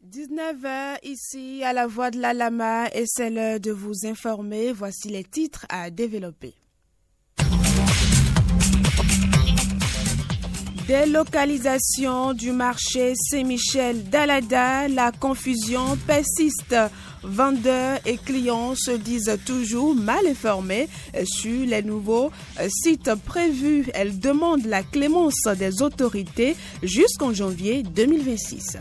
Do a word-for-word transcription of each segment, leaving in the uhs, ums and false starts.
dix-neuf heures ici à la Voix de la Lama et c'est l'heure de vous informer. Voici les titres à développer. Délocalisation du marché Saint-Michel d'Alada, la confusion persiste. Vendeurs et clients se disent toujours mal informés sur les nouveaux sites prévus. Elle demande la clémence des autorités jusqu'en janvier deux mille vingt-six.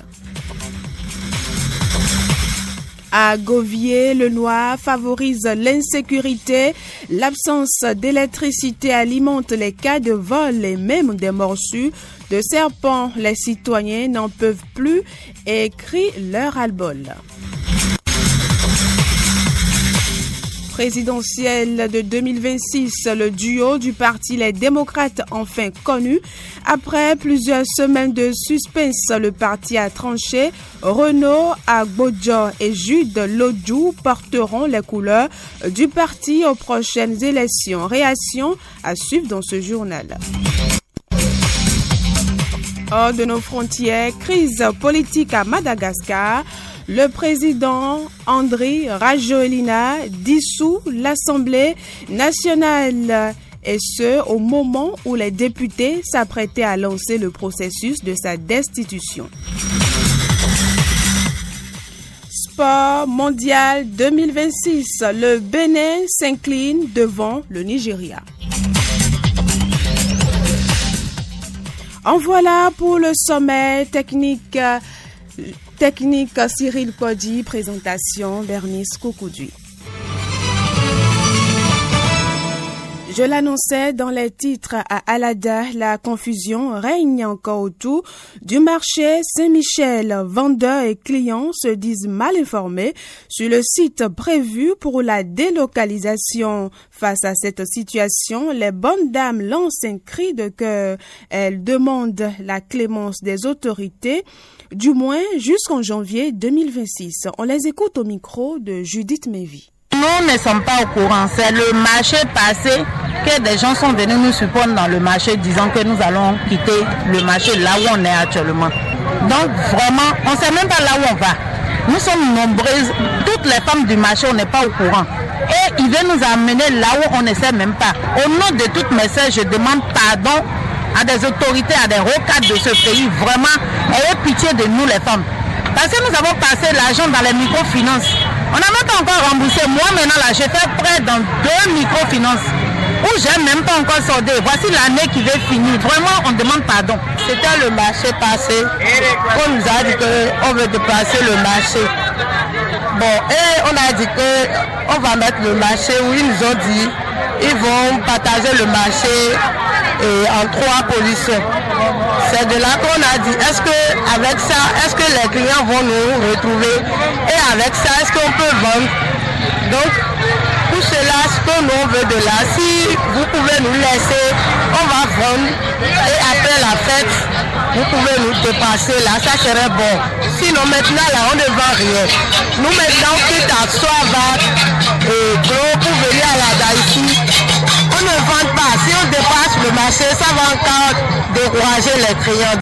À Govier, le noir favorise l'insécurité. L'absence d'électricité alimente les cas de vol et même des morsures de serpents. Les citoyens n'en peuvent plus et crient leur ras-le-bol. Présidentielle de deux mille vingt-six, le duo du parti Les Démocrates enfin connu. Après plusieurs semaines de suspense, le parti a tranché. Renaud Agbodjo et Jude Lodjou porteront les couleurs du parti aux prochaines élections. Réaction à suivre dans ce journal. Hors de nos frontières, crise politique à Madagascar. Le président Andry Rajoelina dissout l'Assemblée nationale et ce au moment où les députés s'apprêtaient à lancer le processus de sa destitution. Sport mondial deux mille vingt-six, le Bénin s'incline devant le Nigeria. En voilà pour le sommet technique. Technique Cyril Kodi, présentation Bernice Koukoudui. Je l'annonçais dans les titres à Alada, la confusion règne encore autour du marché Saint-Michel. Vendeurs et clients se disent mal informés sur le site prévu pour la délocalisation. Face à cette situation, les bonnes dames lancent un cri de cœur. Elles demandent la clémence des autorités, du moins jusqu'en janvier deux mille vingt-six. On les écoute au micro de Judith Mévi. Nous ne sommes pas au courant, c'est le marché passé que des gens sont venus nous surprendre dans le marché disant que nous allons quitter le marché là où on est actuellement. Donc vraiment, on ne sait même pas là où on va. Nous sommes nombreuses, toutes les femmes du marché, on n'est pas au courant. Et ils veulent nous amener là où on ne sait même pas. Au nom de toutes mes sœurs, je demande pardon à des autorités, à des hauts cadres de ce pays. Vraiment, ayez pitié de nous les femmes. Parce que nous avons passé l'argent dans les microfinances. On n'a même pas encore remboursé. Moi maintenant là, j'ai fait prêt dans deux microfinances où j'ai même pas encore soldé. Voici l'année qui va finir. Vraiment, on demande pardon. C'était le marché passé. On nous a dit qu'on veut déplacer le marché. Bon, et on a dit qu'on va mettre le marché où ils nous ont dit ils vont partager le marché et en trois positions. C'est de là qu'on a dit, est-ce que avec ça, est-ce que les clients vont nous retrouver et avec ça, est-ce qu'on peut vendre? Donc, tout cela, ce que nous on veut de là, si vous pouvez nous laisser, on va vendre et après la fête, vous pouvez nous dépasser là, ça serait bon. Sinon maintenant là, on ne vend rien. Nous maintenant, quitte à soit vague et gros pour venir à la Daïti, on ne vend pas. Si on dépasse le marché, ça va encore décourager les clients.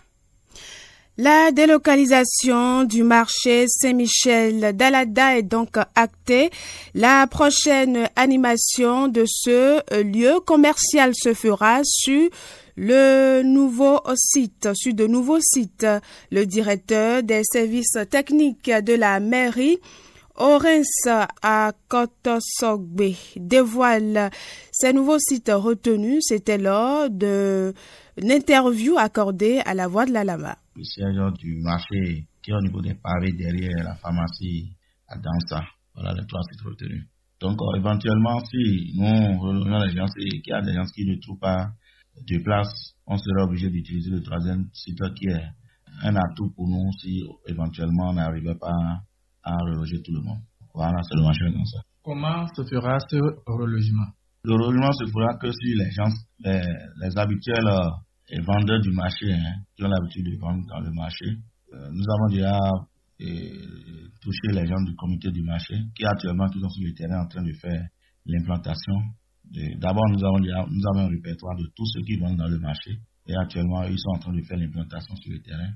La délocalisation du marché Saint-Michel d'Alada est donc actée. La prochaine animation de ce lieu commercial se fera sur le nouveau site, sur de nouveaux sites. Le directeur des services techniques de la mairie, Orens à Kotosogbe, dévoile ces nouveaux sites retenus. C'était lors de l'interview accordée à la Voix de la Lama. Le siège du marché qui est au niveau des pavés derrière la pharmacie à Dansa. Voilà les trois sites retenus. Donc euh, éventuellement, si nous rejoignons les gens, qu'il y a des gens qui ne trouvent pas de place, on sera obligé d'utiliser le troisième site qui est un atout pour nous si éventuellement on n'arrivait pas à reloger tout le monde. Voilà, c'est le marché comme ça. Comment se fera ce relogement? Le relogement se fera que si les gens, les, les habituels euh, et vendeurs du marché, hein, qui ont l'habitude de vendre dans le marché, euh, nous avons déjà euh, touché les gens du comité du marché, qui actuellement qui sont sur le terrain en train de faire l'implantation. De, d'abord, nous avons, déjà, nous avons un répertoire de tous ceux qui vendent dans le marché, et actuellement, ils sont en train de faire l'implantation sur le terrain.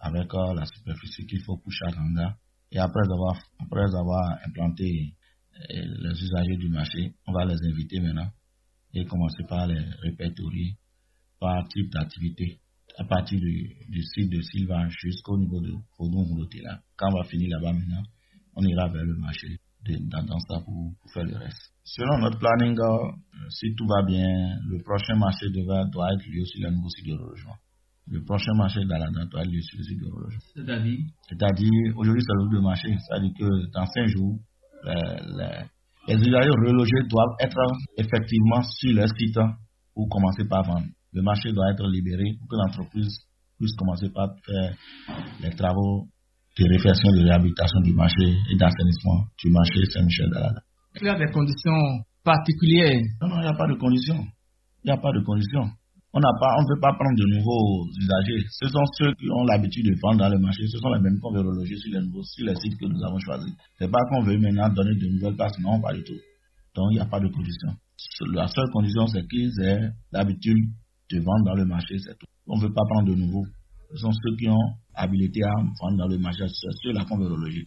avec euh, la superficie qu'il faut pour chaque hangar. Et après avoir, après avoir implanté euh, les usagers du marché, on va les inviter maintenant et commencer par les répertorier par type d'activité, à partir du, du site de Silva jusqu'au niveau de Fodon-Routela. Quand on va finir là-bas maintenant, on ira vers le marché de, dans, dans ça pour, pour faire le reste. Selon notre planning, euh, si tout va bien, le prochain marché devra, doit être lieu sur le nouveau site de relogement. Le prochain marché d'Alada doit être lieu sur le site de relogement. C'est-à-dire C'est-à-dire, aujourd'hui c'est le jour de marché, c'est-à-dire que dans cinq jours, les, les, les usagers relogés doivent être effectivement sur leur site pour commencer par vendre. Le marché doit être libéré pour que l'entreprise puisse commencer par faire les travaux de réfection, de réhabilitation du marché et d'assainissement du marché Saint-Michel-d'Alada. Il y a des conditions particulières. Non, non, il n'y a pas de conditions. Il n'y a pas de conditions. On n'a pas, on ne peut pas prendre de nouveaux usagers. Ce sont ceux qui ont l'habitude de vendre dans le marché. Ce sont les mêmes qu'on veut reloger sur les nouveaux, sur les sites que nous avons choisis. C'est pas qu'on veut maintenant donner de nouvelles places. Non, pas du tout. Donc, il n'y a pas de conditions. La seule condition, c'est qu'ils aient l'habitude de vendre dans le marché, c'est tout. On ne veut pas prendre de nouveaux. Ce sont ceux qui ont habilité à vendre dans le marché. C'est ceux-là qu'on veut reloger.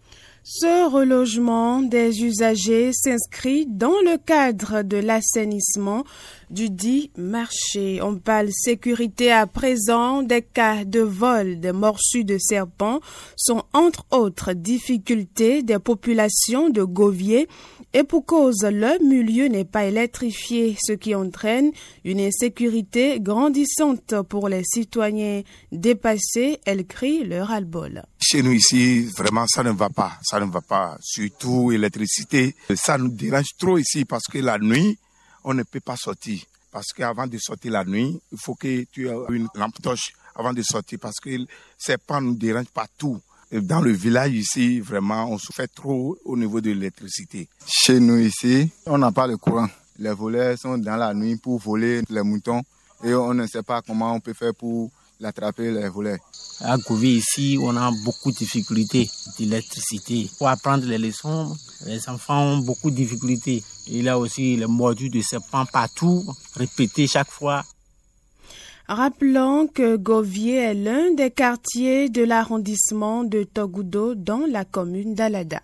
Ce relogement des usagers s'inscrit dans le cadre de l'assainissement du dit marché. On parle sécurité à présent. Des cas de vol des morsures de serpents sont entre autres difficultés des populations de Govier. Et pour cause, le milieu n'est pas électrifié, ce qui entraîne une insécurité grandissante pour les citoyens dépassés. Elles crient leur ras-le-bol. Chez nous ici, vraiment, ça ne va pas. Ça ne va pas. Surtout l'électricité. Ça nous dérange trop ici parce que la nuit, on ne peut pas sortir. Parce qu'avant de sortir la nuit, il faut que tu aies une lampe torche avant de sortir parce que ces pans nous dérangent partout. Dans le village ici, vraiment, on souffre trop au niveau de l'électricité. Chez nous ici, on n'a pas le courant. Les voleurs sont dans la nuit pour voler les moutons et on ne sait pas comment on peut faire pour l'attraper, les voleurs. À Govier ici, on a beaucoup de difficultés d'électricité. Pour apprendre les leçons, les enfants ont beaucoup de difficultés. Il y a aussi les morsures de serpents partout, répétées chaque fois. Rappelons que Govier est l'un des quartiers de l'arrondissement de Togoudo dans la commune d'Alada.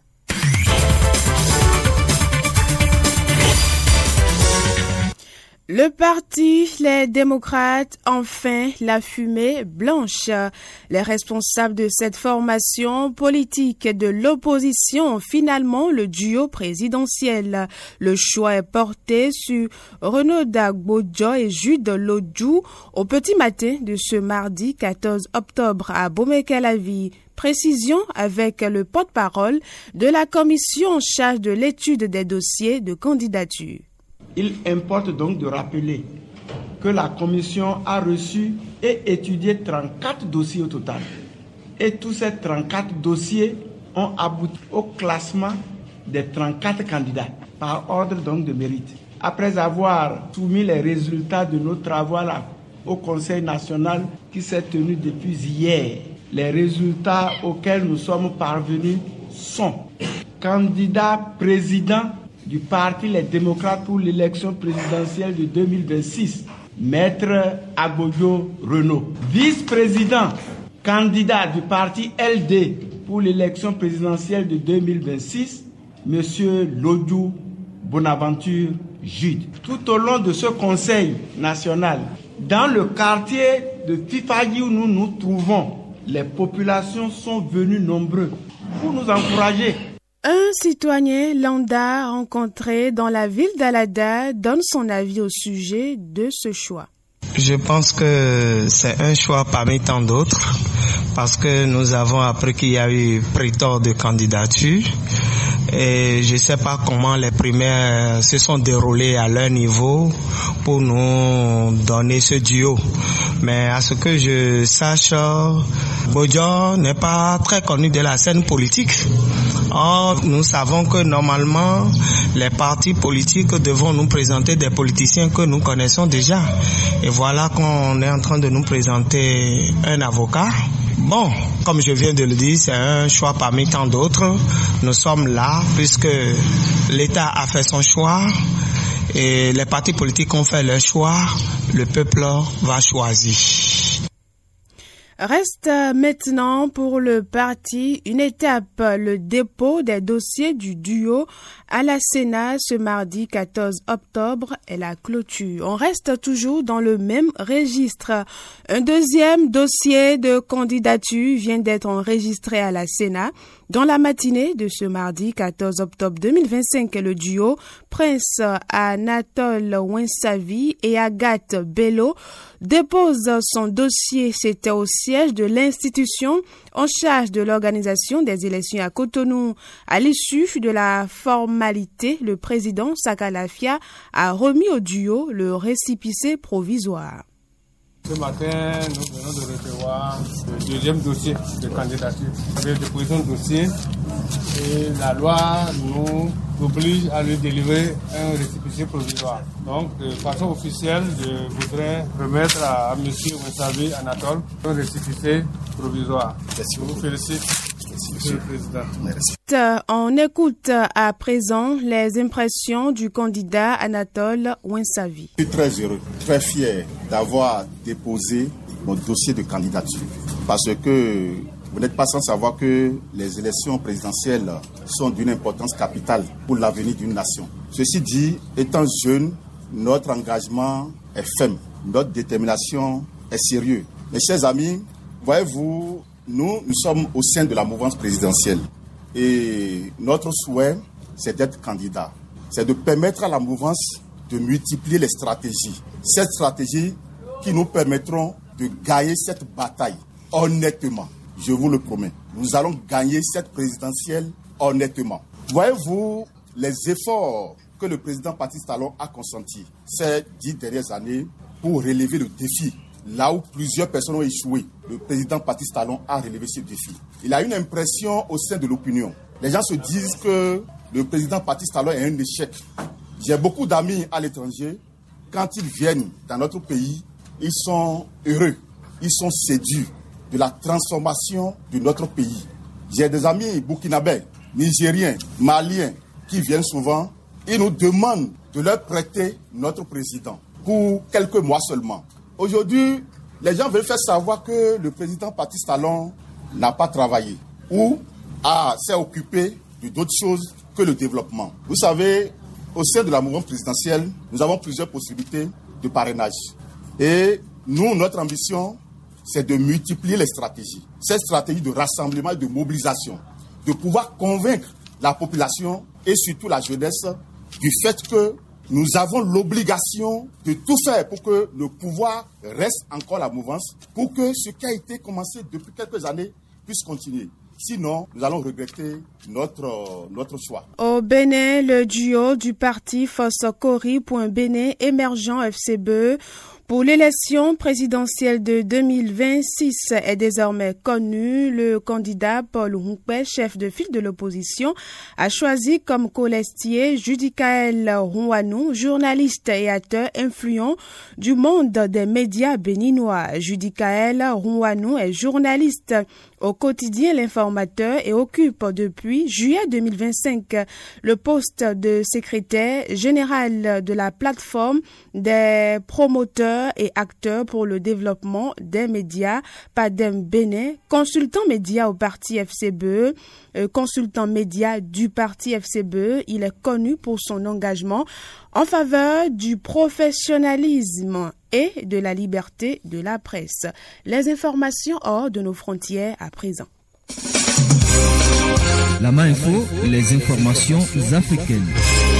Le parti Les Démocrates, enfin la fumée blanche. Les responsables de cette formation politique de l'opposition ont finalement le duo présidentiel. Le choix est porté sur Renaud Dagbodjo et Jude Lodjou au petit matin de ce mardi quatorze octobre à Bomekalavi. Précision avec le porte-parole de la commission en charge de l'étude des dossiers de candidature. Il importe donc de rappeler que la commission a reçu et étudié trente-quatre dossiers au total. Et tous ces trente-quatre dossiers ont abouti au classement des trente-quatre candidats par ordre donc de mérite. Après avoir soumis les résultats de nos travaux au Conseil national qui s'est tenu depuis hier, les résultats auxquels nous sommes parvenus sont candidat président du parti Les Démocrates pour l'élection présidentielle de deux mille vingt-six, Maître Agbodjo Renaud. Vice-président, candidat du parti L D pour l'élection présidentielle de deux mille vingt-six, Monsieur Lodjou Bonaventure Jude. Tout au long de ce conseil national, dans le quartier de Fifagi où nous nous trouvons, les populations sont venues nombreuses pour nous encourager. Un citoyen lambda rencontré dans la ville d'Alada donne son avis au sujet de ce choix. Je pense que c'est un choix parmi tant d'autres parce que nous avons appris qu'il y a eu pléthore de candidatures et je ne sais pas comment les primaires se sont déroulées à leur niveau pour nous donner ce duo. Mais à ce que je sache, Bodjo n'est pas très connu de la scène politique. Or, nous savons que normalement, les partis politiques devront nous présenter des politiciens que nous connaissons déjà. Et voilà qu'on est en train de nous présenter un avocat. Bon, comme je viens de le dire, c'est un choix parmi tant d'autres. Nous sommes là puisque l'État a fait son choix et les partis politiques ont fait leur choix. Le peuple va choisir. Reste maintenant pour le parti une étape, le dépôt des dossiers du duo à la Sénat ce mardi quatorze octobre et la clôture. On reste toujours dans le même registre. Un deuxième dossier de candidature vient d'être enregistré à la Sénat. Dans la matinée de ce mardi quatorze octobre deux mille vingt-cinq, le duo Prince Anatole Ouinsavi et Agathe Bello dépose son dossier. C'était au siège de l'institution en charge de l'organisation des élections à Cotonou. À l'issue de la formalité, le président Sakalafia a remis au duo le récépissé provisoire. Ce matin, nous venons de recevoir le deuxième dossier de candidature. Nous avons déposé un dossier et la loi nous oblige à lui délivrer un récépissé provisoire. Donc, de façon officielle, je voudrais remettre à, à M. Ouinsavi Anatole un récépissé provisoire. Je vous félicite. Monsieur le Président. Merci. On écoute à présent les impressions du candidat Anatole Ouinsavi. Je suis très heureux, très fier d'avoir déposé mon dossier de candidature parce que vous n'êtes pas sans savoir que les élections présidentielles sont d'une importance capitale pour l'avenir d'une nation. Ceci dit, étant jeune, notre engagement est ferme, notre détermination est sérieuse. Mes chers amis, voyez-vous, Nous, nous sommes au sein de la mouvance présidentielle et notre souhait, c'est d'être candidat. C'est de permettre à la mouvance de multiplier les stratégies. Ces stratégies qui nous permettront de gagner cette bataille honnêtement. Je vous le promets. Nous allons gagner cette présidentielle honnêtement. Voyez-vous les efforts que le président Patrice Talon a consentis ces dix dernières années pour relever le défi. Là où plusieurs personnes ont échoué, le président Patrice Talon a relevé ce défi. Il a une impression au sein de l'opinion. Les gens se disent que le président Patrice Talon est un échec. J'ai beaucoup d'amis à l'étranger. Quand ils viennent dans notre pays, ils sont heureux. Ils sont séduits de la transformation de notre pays. J'ai des amis burkinabés, nigériens, maliens qui viennent souvent. Ils nous demandent de leur prêter notre président pour quelques mois seulement. Aujourd'hui, les gens veulent faire savoir que le président Patrice Talon n'a pas travaillé ou a, s'est occupé de d'autres choses que le développement. Vous savez, au sein de la mouvance présidentielle, nous avons plusieurs possibilités de parrainage. Et nous, notre ambition, c'est de multiplier les stratégies. Ces stratégies de rassemblement et de mobilisation, de pouvoir convaincre la population et surtout la jeunesse du fait que nous avons l'obligation de tout faire pour que le pouvoir reste encore la mouvance, pour que ce qui a été commencé depuis quelques années puisse continuer. Sinon, nous allons regretter notre, notre choix. Au Bénin, le duo du parti Foscori.Bénin émergent F C B E pour l'élection présidentielle de deux mille vingt-six est désormais connu. Le candidat Paul Hunkwe, chef de file de l'opposition, a choisi comme colistier Judicaël Rouanou, journaliste et acteur influent du monde des médias béninois. Judicaël Rouanou est journaliste au quotidien L'Informateur et occupe depuis juillet deux mille vingt-cinq le poste de secrétaire général de la plateforme des promoteurs et acteurs pour le développement des médias Padem Bénin, consultant média au parti F C B E, euh, consultant média du parti F C B E. Il est connu pour son engagement en faveur du professionnalisme et de la liberté de la presse. Les informations hors de nos frontières à présent. La main info, les informations africaines.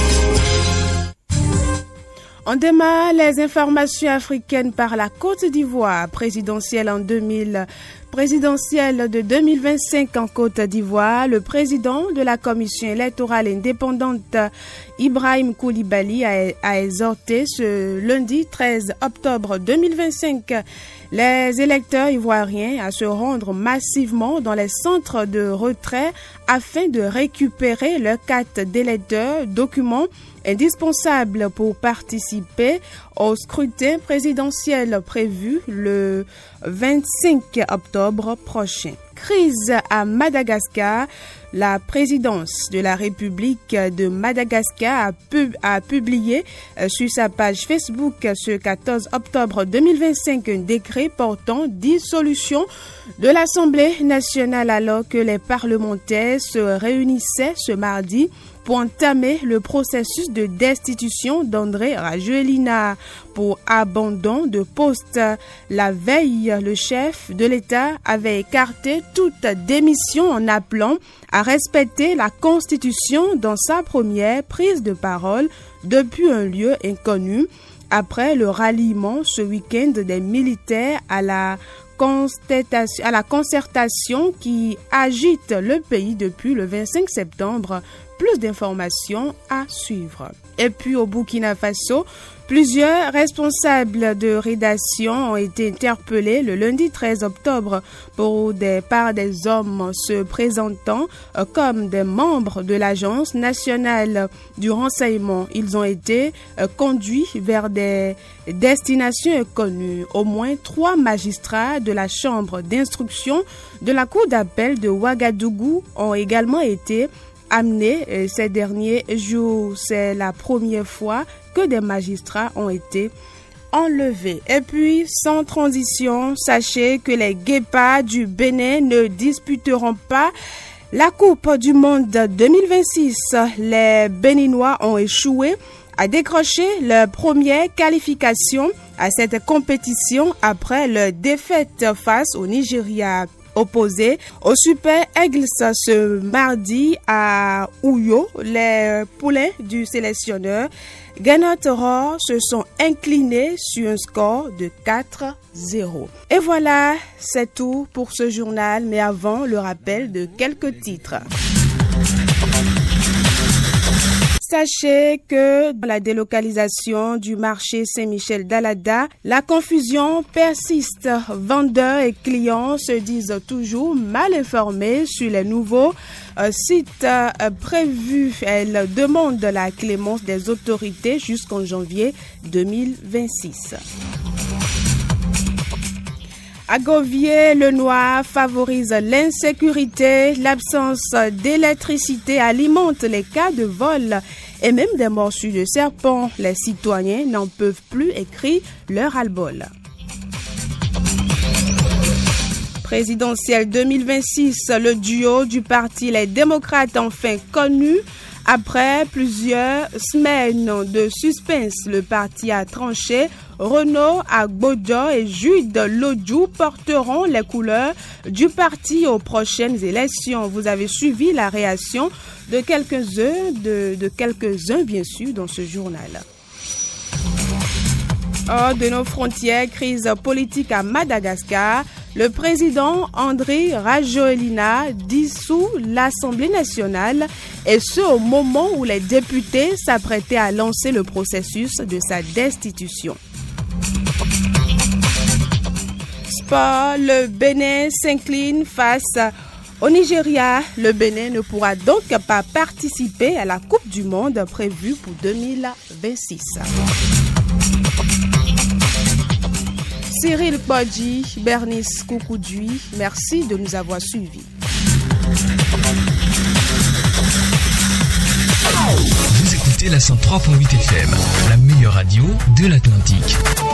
On démarre les informations africaines par la Côte d'Ivoire, présidentielle en deux mille, présidentielle de deux mille vingt-cinq en Côte d'Ivoire. Le président de la commission électorale indépendante, Ibrahim Koulibaly, a, a exhorté ce lundi treize octobre deux mille vingt-cinq les électeurs ivoiriens à se rendre massivement dans les centres de retrait afin de récupérer leur carte d'électeur, document indispensable pour participer au scrutin présidentiel prévu le vingt-cinq octobre prochain. Crise à Madagascar. La présidence de la République de Madagascar a, pub, a publié euh, sur sa page Facebook ce quatorze octobre deux mille vingt-cinq un décret portant dissolution de l'Assemblée nationale alors que les parlementaires se réunissaient ce mardi pour entamer le processus de destitution d'André Rajoelina pour abandon de poste. La veille, le chef de l'État avait écarté toute démission en appelant à respecter la Constitution dans sa première prise de parole depuis un lieu inconnu après le ralliement ce week-end des militaires à la à la concertation qui agite le pays depuis le vingt-cinq septembre. Plus d'informations à suivre. Et puis au Burkina Faso, plusieurs responsables de rédaction ont été interpellés le lundi treize octobre pour des, par des hommes se présentant comme des membres de l'Agence nationale du renseignement. Ils ont été conduits vers des destinations inconnues. Au moins trois magistrats de la chambre d'instruction de la cour d'appel de Ouagadougou ont également été amenés ces derniers jours. C'est la première fois que des magistrats ont été enlevés. Et puis, sans transition, sachez que les Guépards du Bénin ne disputeront pas la Coupe du Monde deux mille vingt-six. Les Béninois ont échoué à décrocher leur première qualification à cette compétition après leur défaite face au Nigeria. Opposé au Super Eagles ce mardi à Ouyo, les poulets du sélectionneur Gannett Rohr se sont inclinés sur un score de quatre zéro. Et voilà, c'est tout pour ce journal, mais avant, le rappel de quelques titres. Sachez que dans la délocalisation du marché Saint-Michel d'Alada, la confusion persiste. Vendeurs et clients se disent toujours mal informés sur les nouveaux euh, sites euh, prévus. Elle demande la clémence des autorités jusqu'en janvier deux mille vingt-six. À Govier, le noir favorise l'insécurité. L'absence d'électricité alimente les cas de vol et même des morsures de serpents. Les citoyens n'en peuvent plus, écrit leur ras-le-bol. Présidentielle deux mille vingt-six, le duo du parti Les Démocrates enfin connu. Après plusieurs semaines de suspense, le parti a tranché. Renaud Agbodo et Jude Lodjou porteront les couleurs du parti aux prochaines élections. Vous avez suivi la réaction de quelques-uns, de, de quelques-uns bien sûr, dans ce journal. Hors de nos frontières, crise politique à Madagascar. Le président André Rajoelina dissout l'Assemblée nationale et ce au moment où les députés s'apprêtaient à lancer le processus de sa destitution. Sport, le Bénin s'incline face au Nigeria. Le Bénin ne pourra donc pas participer à la Coupe du Monde prévue pour deux mille vingt-six. Cyril Bodji, Bernice Koukoudui, merci de nous avoir suivis. Vous écoutez la cent trois point huit F M, la meilleure radio de l'Atlantique.